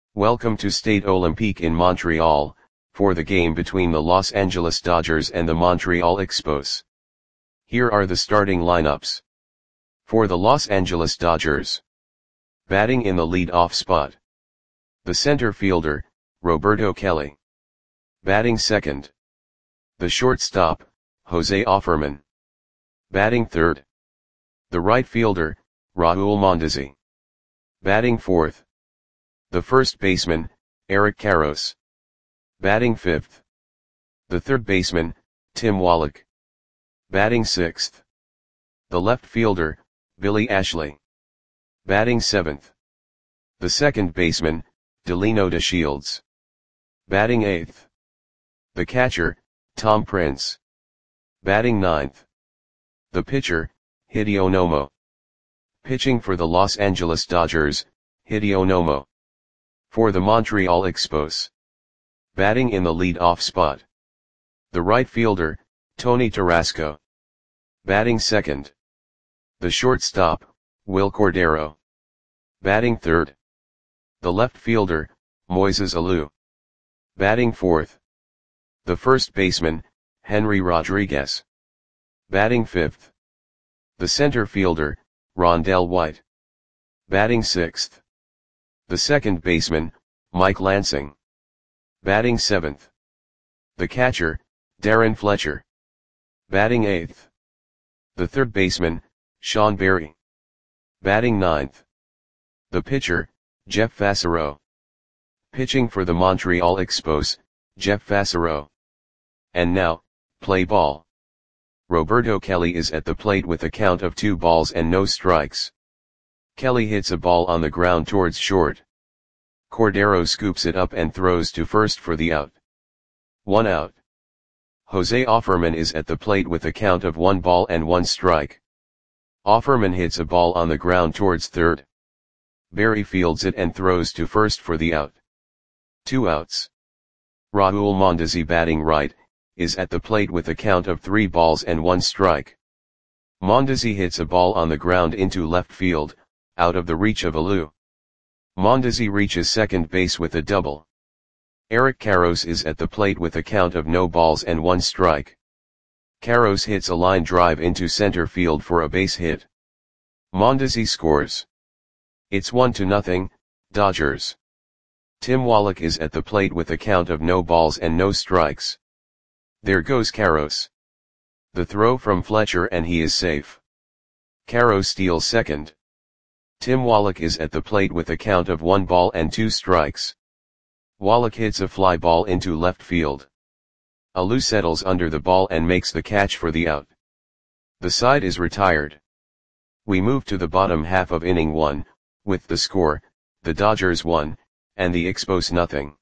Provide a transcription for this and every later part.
Welcome to Stade Olympique in Montreal, for the game between the Los Angeles Dodgers and the Montreal Expos. Here are the starting lineups. For the Los Angeles Dodgers. Batting in the lead-off spot. The center fielder, Roberto Kelly. Batting second. The shortstop, Jose Offerman. Batting third. The right fielder, Raul Mondesi. Batting fourth. The first baseman, Eric Karros. Batting fifth. The third baseman, Tim Wallach. Batting sixth. The left fielder, Billy Ashley. Batting seventh. The second baseman, Delino DeShields. Batting eighth. The catcher, Tom Prince. Batting ninth. The pitcher, Hideo Nomo. Pitching for the Los Angeles Dodgers, Hideo Nomo. For the Montreal Expos. Batting in the lead-off spot. The right fielder, Tony Tarasco. Batting second. The shortstop, Wil Cordero. Batting third. The left fielder, Moises Alou. Batting fourth. The first baseman, Henry Rodriguez. Batting fifth. The center fielder, Rondell White. Batting sixth. The second baseman, Mike Lansing. Batting seventh. The catcher, Darren Fletcher. Batting eighth. The third baseman, Sean Berry. Batting ninth. The pitcher, Jeff Fassero. Pitching for the Montreal Expos, Jeff Fassero. And now, play ball. Roberto Kelly is at the plate with a count of 2 balls and no strikes. Kelly hits a ball on the ground towards short. Cordero scoops it up and throws to first for the out. 1 out. Jose Offerman is at the plate with a count of 1 ball and 1 strike. Offerman hits a ball on the ground towards third. Berry fields it and throws to first for the out. 2 outs. Raul Mondesi, batting right, is at the plate with a count of 3 balls and 1 strike. Mondesi hits a ball on the ground into left field, out of the reach of Alou. Mondesi reaches second base with a double. Eric Karros is at the plate with a count of no balls and 1 strike. Karros hits a line drive into center field for a base hit. Mondesi scores. It's 1-0, Dodgers. Tim Wallach is at the plate with a count of no balls and no strikes. There goes Karros. The throw from Fletcher and he is safe. Karros steals second. Tim Wallach is at the plate with a count of 1 ball and 2 strikes. Wallach hits a fly ball into left field. Alou settles under the ball and makes the catch for the out. The side is retired. We move to the bottom half of inning 1, with the score, the Dodgers 1, and the Expos 0.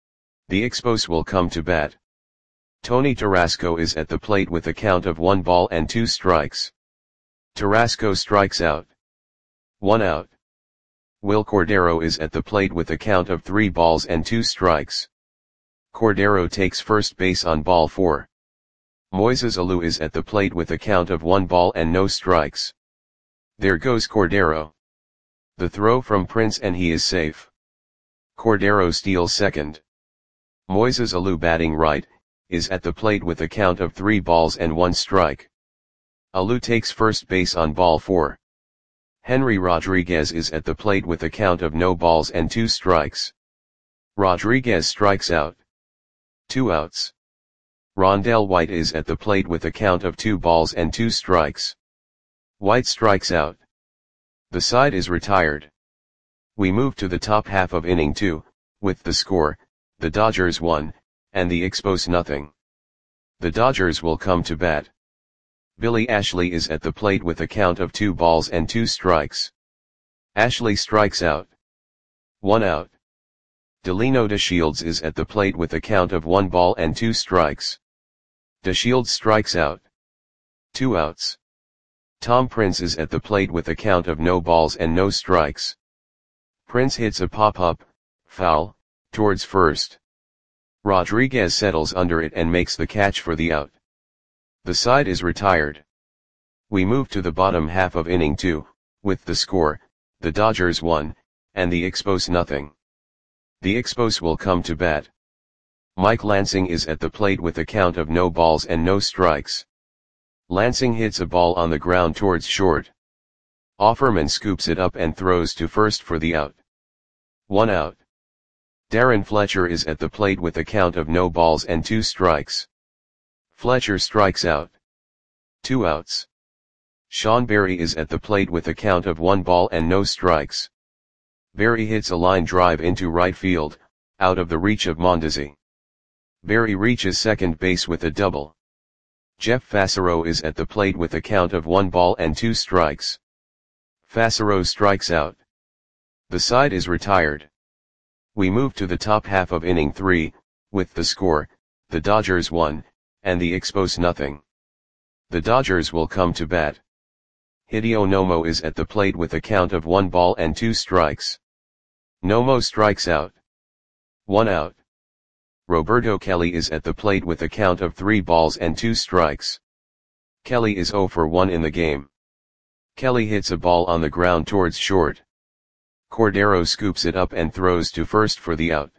The Expos will come to bat. Tony Tarasco is at the plate with a count of 1 ball and 2 strikes. Tarasco strikes out. 1 out. Wil Cordero is at the plate with a count of 3 balls and 2 strikes. Cordero takes first base on ball 4. Moises Alou is at the plate with a count of 1 ball and no strikes. There goes Cordero. The throw from Prince and he is safe. Cordero steals second. Moises Alou, batting right, is at the plate with a count of 3 balls and 1 strike. Alou takes first base on ball 4. Henry Rodriguez is at the plate with a count of no balls and 2 strikes. Rodriguez strikes out. 2 outs. Rondell White is at the plate with a count of 2 balls and 2 strikes. White strikes out. The side is retired. We move to the top half of inning 2, with the score, the Dodgers 1, and the Expos 0. The Dodgers will come to bat. Billy Ashley is at the plate with a count of 2 balls and 2 strikes. Ashley strikes out. 1 out. Delino DeShields is at the plate with a count of 1 ball and 2 strikes. DeShields strikes out. 2 outs. Tom Prince is at the plate with a count of no balls and no strikes. Prince hits a pop-up, foul, towards first. Rodriguez settles under it and makes the catch for the out. The side is retired. We move to the bottom half of inning 2, with the score, the Dodgers 1, and the Expos 0. The Expos will come to bat. Mike Lansing is at the plate with a count of no balls and no strikes. Lansing hits a ball on the ground towards short. Offerman scoops it up and throws to first for the out. 1 out. Darren Fletcher is at the plate with a count of no balls and 2 strikes. Fletcher strikes out. 2 outs. Sean Berry is at the plate with a count of 1 ball and no strikes. Berry hits a line drive into right field, out of the reach of Mondesi. Berry reaches second base with a double. Jeff Fassero is at the plate with a count of 1 ball and 2 strikes. Fassero strikes out. The side is retired. We move to the top half of inning 3, with the score, the Dodgers 1, and the Expos nothing. The Dodgers will come to bat. Hideo Nomo is at the plate with a count of 1 ball and 2 strikes. Nomo strikes out. 1 out. Roberto Kelly is at the plate with a count of 3 balls and 2 strikes. Kelly is 0 for 1 in the game. Kelly hits a ball on the ground towards short. Cordero scoops it up and throws to first for the out.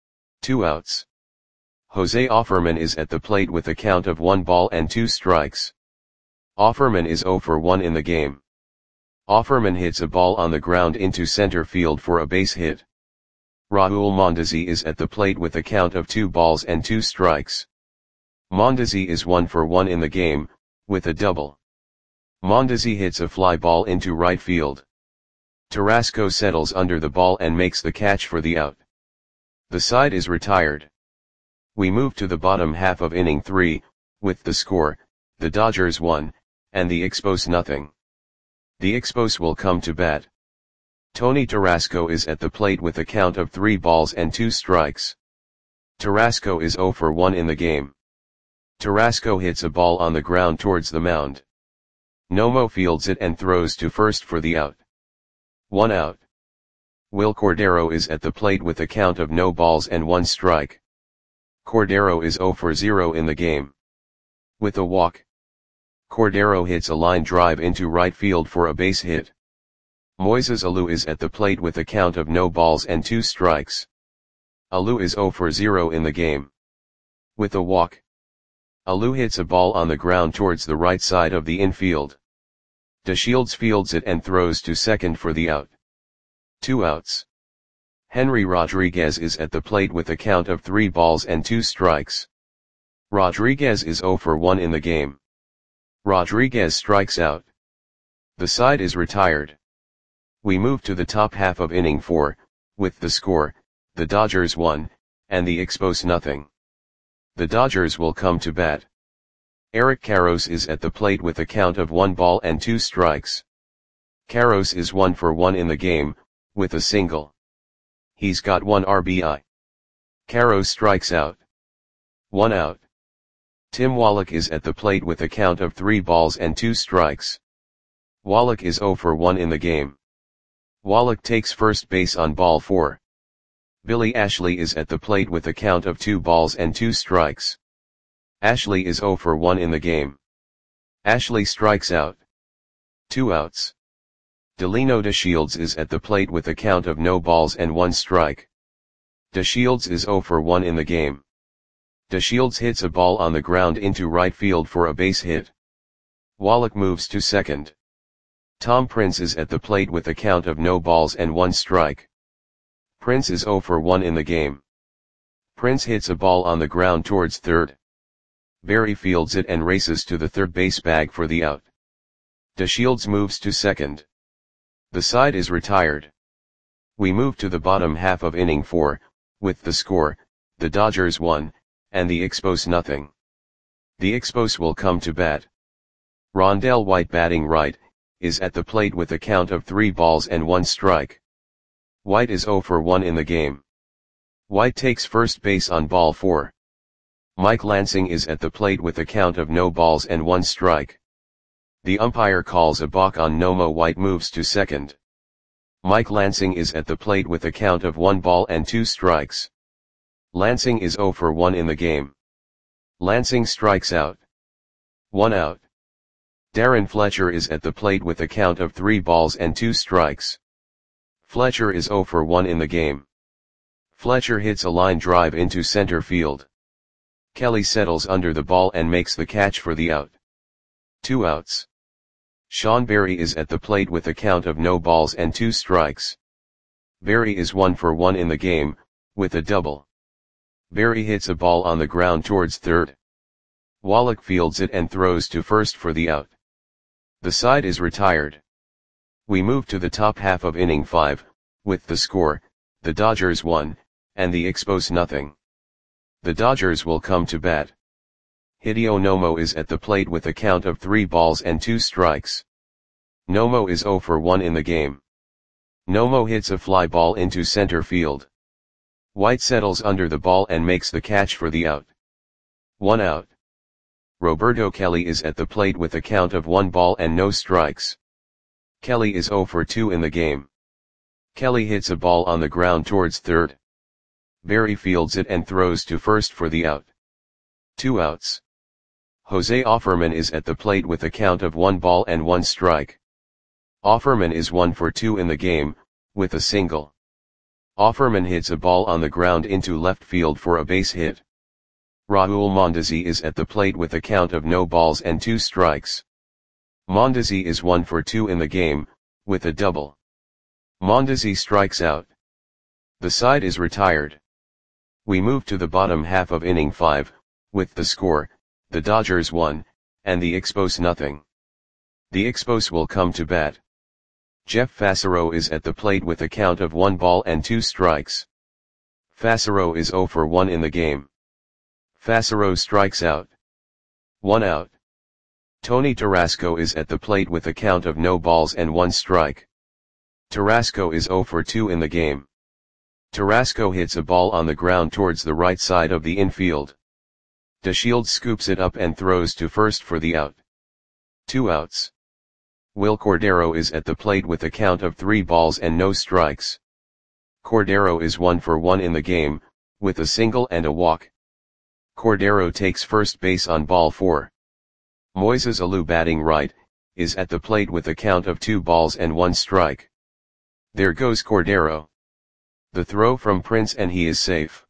2 outs. Jose Offerman is at the plate with a count of 1 ball and 2 strikes. Offerman is 0 for 1 in the game. Offerman hits a ball on the ground into center field for a base hit. Raul Mondesi is at the plate with a count of 2 balls and 2 strikes. Mondesi is 1 for 1 in the game, with a double. Mondesi hits a fly ball into right field. Tarasco settles under the ball and makes the catch for the out. The side is retired. We move to the bottom half of inning 3, with the score, the Dodgers 1, and the Expos nothing. The Expos will come to bat. Tony Tarasco is at the plate with a count of 3 balls and 2 strikes. Tarasco is 0 for 1 in the game. Tarasco hits a ball on the ground towards the mound. Nomo fields it and throws to first for the out. 1 out. Will Cordero is at the plate with a count of no balls and 1 strike. Cordero is 0 for 0 in the game. With a walk. Cordero hits a line drive into right field for a base hit. Moises Alou is at the plate with a count of no balls and 2 strikes. Alou is 0 for 0 in the game. With a walk. Alou hits a ball on the ground towards the right side of the infield. DeShields fields it and throws to second for the out. 2 outs. Henry Rodriguez is at the plate with a count of 3 balls and 2 strikes. Rodriguez is 0 for 1 in the game. Rodriguez strikes out. The side is retired. We move to the top half of inning 4, with the score, the Dodgers 1, and the Expos nothing. The Dodgers will come to bat. Eric Karros is at the plate with a count of 1 ball and 2 strikes. Karros is 1 for 1 in the game, with a single. He's got 1 RBI. Karros strikes out. 1 out. Tim Wallach is at the plate with a count of 3 balls and 2 strikes. Wallach is 0 for 1 in the game. Wallach takes first base on ball 4. Billy Ashley is at the plate with a count of 2 balls and 2 strikes. Ashley is 0 for 1 in the game. Ashley strikes out. 2 outs. Delino DeShields is at the plate with a count of no balls and 1 strike. DeShields is 0 for 1 in the game. DeShields hits a ball on the ground into right field for a base hit. Wallach moves to second. Tom Prince is at the plate with a count of no balls and 1 strike. Prince is 0 for 1 in the game. Prince hits a ball on the ground towards third. Berry fields it and races to the third base bag for the out. DeShields moves to second. The side is retired. We move to the bottom half of inning 4, with the score, the Dodgers 1, and the Expos nothing. The Expos will come to bat. Rondell White batting right, is at the plate with a count of 3 balls and 1 strike. White is 0 for 1 in the game. White takes first base on ball 4. Mike Lansing is at the plate with a count of no balls and 1 strike. The umpire calls a balk on Nomo. White moves to second. Mike Lansing is at the plate with a count of 1 ball and 2 strikes. Lansing is 0 for 1 in the game. Lansing strikes out. 1 out. Darren Fletcher is at the plate with a count of 3 balls and 2 strikes. Fletcher is 0 for 1 in the game. Fletcher hits a line drive into center field. Kelly settles under the ball and makes the catch for the out. 2 outs. Sean Berry is at the plate with a count of no balls and 2 strikes. Berry is 1 for 1 in the game, with a double. Berry hits a ball on the ground towards third. Wallach fields it and throws to first for the out. The side is retired. We move to the top half of inning 5, with the score, the Dodgers 1, and the Expos nothing. The Dodgers will come to bat. Hideo Nomo is at the plate with a count of 3 balls and 2 strikes. Nomo is 0 for 1 in the game. Nomo hits a fly ball into center field. White settles under the ball and makes the catch for the out. 1 out. Roberto Kelly is at the plate with a count of 1 ball and no strikes. Kelly is 0 for 2 in the game. Kelly hits a ball on the ground towards third. Berry fields it and throws to first for the out. 2 outs. Jose Offerman is at the plate with a count of 1 ball and 1 strike. Offerman is 1 for 2 in the game, with a single. Offerman hits a ball on the ground into left field for a base hit. Raul Mondesi is at the plate with a count of no balls and 2 strikes. Mondesi is 1 for 2 in the game, with a double. Mondesi strikes out. The side is retired. We move to the bottom half of inning 5, with the score, the Dodgers 1, and the Expos nothing. The Expos will come to bat. Jeff Fassero is at the plate with a count of 1 ball and 2 strikes. Fassero is 0 for 1 in the game. Fassero strikes out. 1 out. Tony Tarasco is at the plate with a count of no balls and 1 strike. Tarasco is 0 for 2 in the game. Tarasco hits a ball on the ground towards the right side of the infield. DeShields scoops it up and throws to first for the out. 2 outs. Will Cordero is at the plate with a count of 3 balls and no strikes. Cordero is 1 for 1 in the game, with a single and a walk. Cordero takes first base on ball 4. Moises Alou, batting right, is at the plate with a count of 2 balls and 1 strike. There goes Cordero. The throw from Prince and he is safe.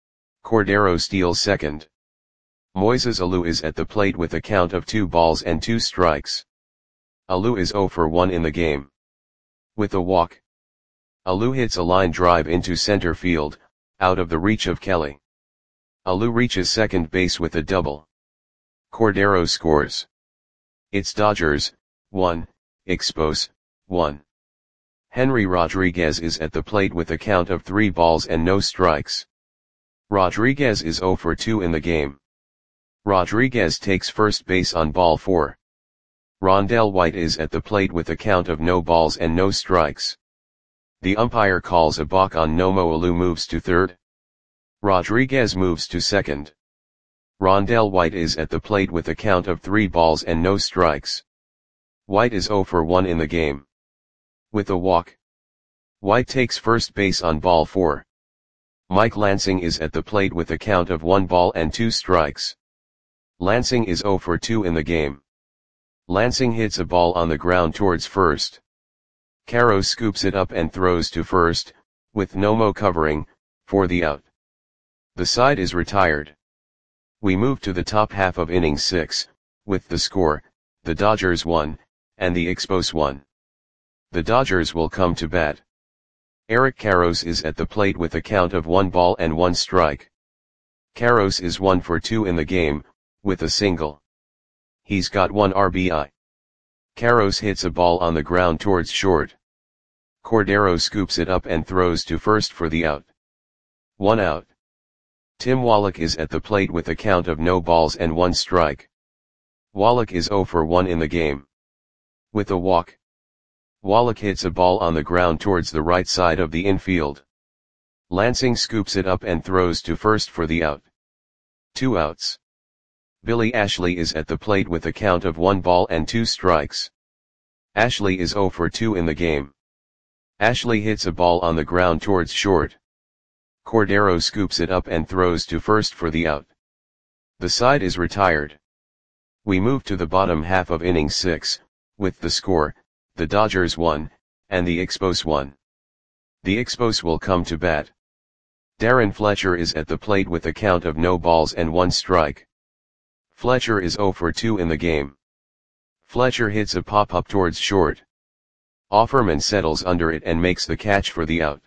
Cordero steals second. Moises Alou is at the plate with a count of 2 balls and 2 strikes. Alou is 0 for 1 in the game. With a walk. Alou hits a line drive into center field, out of the reach of Kelly. Alou reaches second base with a double. Cordero scores. It's Dodgers 1, Expos 1. Henry Rodriguez is at the plate with a count of 3 balls and no strikes. Rodriguez is 0 for 2 in the game. Rodriguez takes first base on ball 4. Rondell White is at the plate with a count of no balls and no strikes. The umpire calls a balk on Nomo. Alou moves to third. Rodriguez moves to second. Rondell White is at the plate with a count of 3 balls and no strikes. White is 0 for 1 in the game. With a walk. White takes first base on ball 4. Mike Lansing is at the plate with a count of 1 ball and 2 strikes. Lansing is 0 for 2 in the game. Lansing hits a ball on the ground towards first. Caro scoops it up and throws to first, with Nomo covering, for the out. The side is retired. We move to the top half of inning 6, with the score, the Dodgers 1, and the Expos 1. The Dodgers will come to bat. Eric Karros is at the plate with a count of 1 ball and 1 strike. Karros is 1 for 2 in the game, with a single. He's got 1 RBI. Karros hits a ball on the ground towards short. Cordero scoops it up and throws to first for the out. 1 out. Tim Wallach is at the plate with a count of no balls and 1 strike. Wallach is 0 for 1 in the game. With a walk. Wallach hits a ball on the ground towards the right side of the infield. Lansing scoops it up and throws to first for the out. 2 outs. Billy Ashley is at the plate with a count of 1 ball and 2 strikes. Ashley is 0 for 2 in the game. Ashley hits a ball on the ground towards short. Cordero scoops it up and throws to first for the out. The side is retired. We move to the bottom half of inning 6, with the score, the Dodgers 1, and the Expos 1. The Expos will come to bat. Darren Fletcher is at the plate with a count of no balls and 1 strike. Fletcher is 0 for 2 in the game. Fletcher hits a pop-up towards short. Offerman settles under it and makes the catch for the out.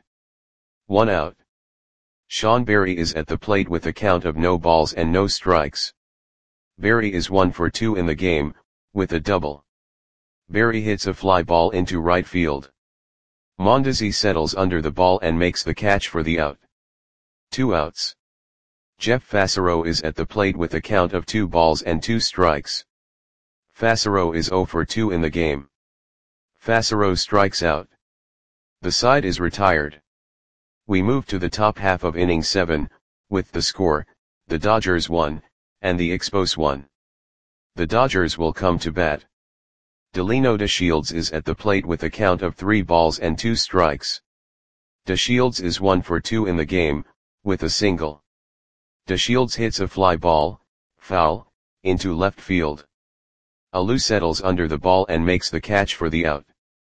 1 out. Sean Berry is at the plate with a count of no balls and no strikes. Berry is 1 for 2 in the game, with a double. Berry hits a fly ball into right field. Mondesi settles under the ball and makes the catch for the out. 2 outs. Jeff Fassero is at the plate with a count of 2 balls and 2 strikes. Fassero is 0 for 2 in the game. Fassero strikes out. The side is retired. We move to the top half of inning 7, with the score, the Dodgers 1, and the Expos 1. The Dodgers will come to bat. Delino DeShields is at the plate with a count of 3 balls and 2 strikes. DeShields is 1 for 2 in the game, with a single. DeShields hits a fly ball, foul, into left field. Alou settles under the ball and makes the catch for the out.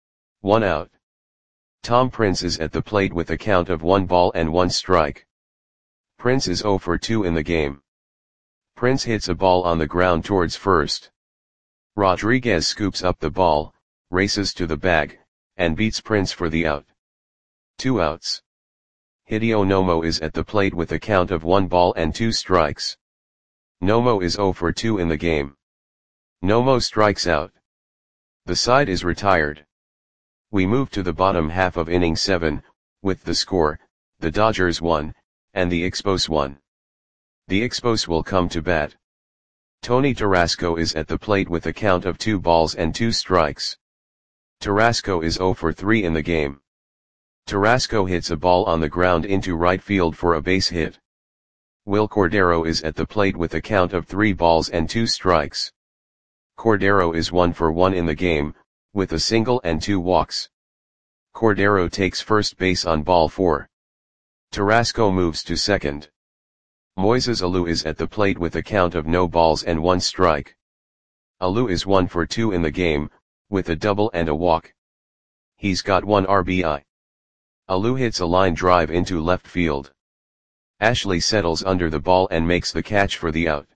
1 out. Tom Prince is at the plate with a count of 1 ball and 1 strike. Prince is 0 for 2 in the game. Prince hits a ball on the ground towards first. Rodriguez scoops up the ball, races to the bag, and beats Prince for the out. 2 outs. Hideo Nomo is at the plate with a count of 1 ball and 2 strikes. Nomo is 0 for 2 in the game. Nomo strikes out. The side is retired. We move to the bottom half of inning 7, with the score, the Dodgers 1, and the Expos 1. The Expos will come to bat. Tony Tarasco is at the plate with a count of 2 balls and 2 strikes. Tarasco is 0 for 3 in the game. Tarasco hits a ball on the ground into right field for a base hit. Will Cordero is at the plate with a count of 3 balls and 2 strikes. Cordero is 1 for 1 in the game, with a single and 2 walks. Cordero takes first base on ball 4. Tarasco moves to second. Moises Alou is at the plate with a count of no balls and 1 strike. Alou is 1 for 2 in the game, with a double and a walk. He's got 1 RBI. Alou hits a line drive into left field. Ashley settles under the ball and makes the catch for the out.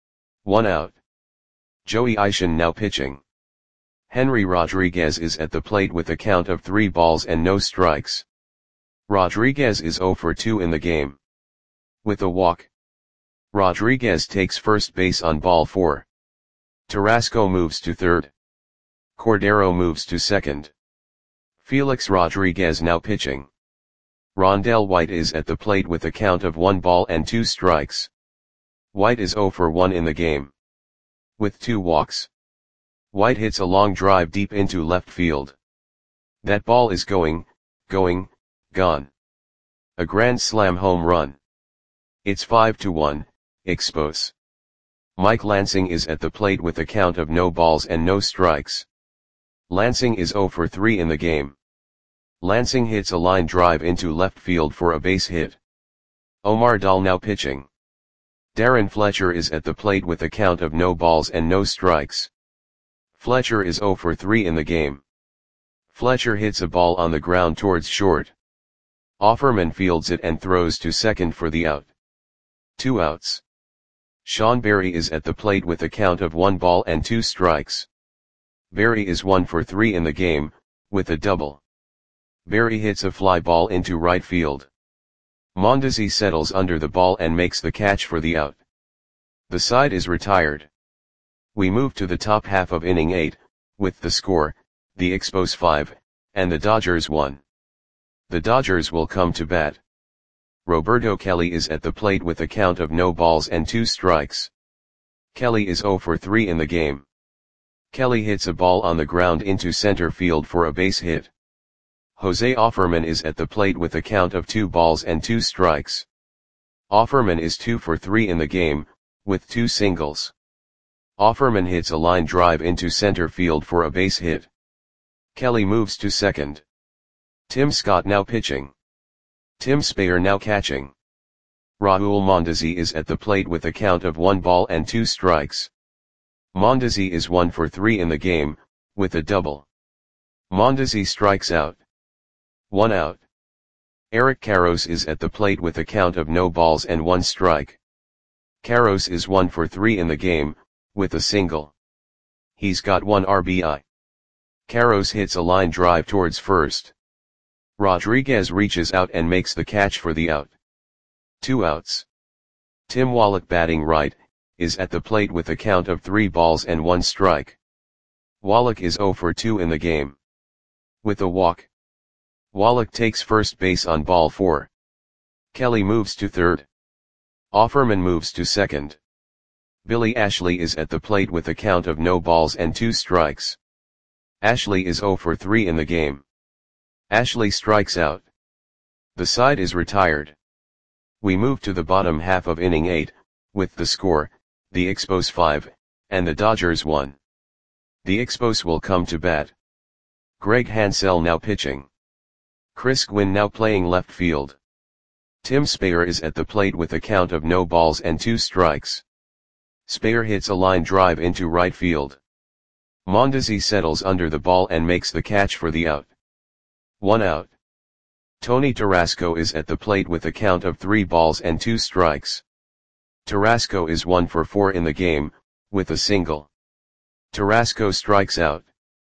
1 out. Joey Ishin now pitching. Henry Rodriguez is at the plate with a count of 3 balls and no strikes. Rodriguez is 0 for 2 in the game. With a walk. Rodriguez takes first base on ball 4. Tarasco moves to third. Cordero moves to second. Felix Rodriguez now pitching. Rondell White is at the plate with a count of 1 ball and 2 strikes. White is 0 for 1 in the game. With 2 walks. White hits a long drive deep into left field. That ball is gone. A grand slam home run. It's 5-1, Expos. Mike Lansing is at the plate with a count of no balls and no strikes. Lansing is 0 for 3 in the game. Lansing hits a line drive into left field for a base hit. Omar Dahl now pitching. Darren Fletcher is at the plate with a count of no balls and no strikes. Fletcher is 0 for 3 in the game. Fletcher hits a ball on the ground towards short. Offerman fields it and throws to second for the out. 2 outs. Sean Berry is at the plate with a count of 1 ball and 2 strikes. Berry is 1 for 3 in the game, with a double. Berry hits a fly ball into right field. Mondesi settles under the ball and makes the catch for the out. The side is retired. We move to the top half of inning 8, with the score, the Expos 5, and the Dodgers 1. The Dodgers will come to bat. Roberto Kelly is at the plate with a count of no balls and 2 strikes. Kelly is 0 for 3 in the game. Kelly hits a ball on the ground into center field for a base hit. Jose Offerman is at the plate with a count of 2 balls and 2 strikes. Offerman is 2 for 3 in the game, with 2 singles. Offerman hits a line drive into center field for a base hit. Kelly moves to second. Tim Scott now pitching. Tim Speyer now catching. Raul Mondesi is at the plate with a count of 1 ball and 2 strikes. Mondesi is 1 for 3 in the game, with a double. Mondesi strikes out. 1 out. Eric Karros is at the plate with a count of no balls and 1 strike. Karros is 1 for 3 in the game, with a single. He's got 1 RBI. Karros hits a line drive towards first. Rodriguez reaches out and makes the catch for the out. 2 outs. Tim Wallach, batting right, is at the plate with a count of 3 balls and 1 strike. Wallach is 0 for 2 in the game. With a walk. Wallach takes first base on ball 4. Kelly moves to third. Offerman moves to second. Billy Ashley is at the plate with a count of no balls and 2 strikes. Ashley is 0 for 3 in the game. Ashley strikes out. The side is retired. We move to the bottom half of inning 8, with the score, the Expos 5, and the Dodgers 1. The Expos will come to bat. Greg Hansel now pitching. Chris Gwynn now playing left field. Tim Speyer is at the plate with a count of no balls and 2 strikes. Speyer hits a line drive into right field. Mondesi settles under the ball and makes the catch for the out. 1 out. Tony Tarasco is at the plate with a count of 3 balls and 2 strikes. Tarasco is 1 for 4 in the game, with a single. Tarasco strikes out.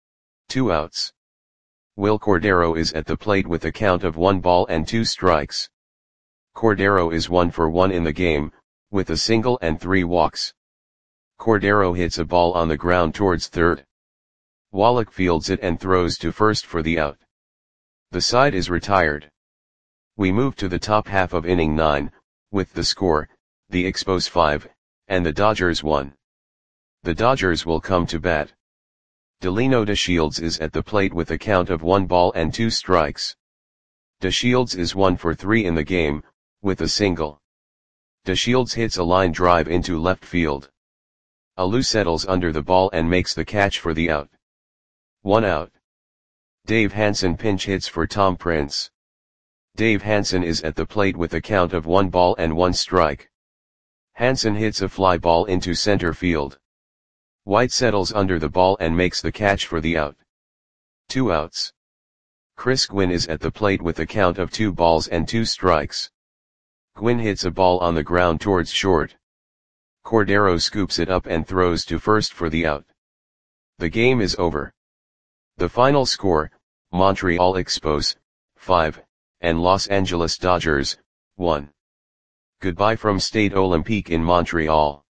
2 outs. Will Cordero is at the plate with a count of 1 ball and 2 strikes. Cordero is 1 for 1 in the game, with a single and 3 walks. Cordero hits a ball on the ground towards third. Wallach fields it and throws to first for the out. The side is retired. We move to the top half of inning 9, with the score, the Expos 5, and the Dodgers 1. The Dodgers will come to bat. Delino DeShields is at the plate with a count of 1 ball and 2 strikes. DeShields is 1 for 3 in the game, with a single. DeShields hits a line drive into left field. Alou settles under the ball and makes the catch for the out. 1 out. Dave Hansen pinch hits for Tom Prince. Dave Hansen is at the plate with a count of 1 ball and 1 strike. Hansen hits a fly ball into center field. White settles under the ball and makes the catch for the out. 2 outs. Chris Gwynn is at the plate with a count of 2 balls and 2 strikes. Gwynn hits a ball on the ground towards short. Cordero scoops it up and throws to first for the out. The game is over. The final score, Montreal Expos, 5, and Los Angeles Dodgers, 1. Goodbye from Stade Olympique in Montreal.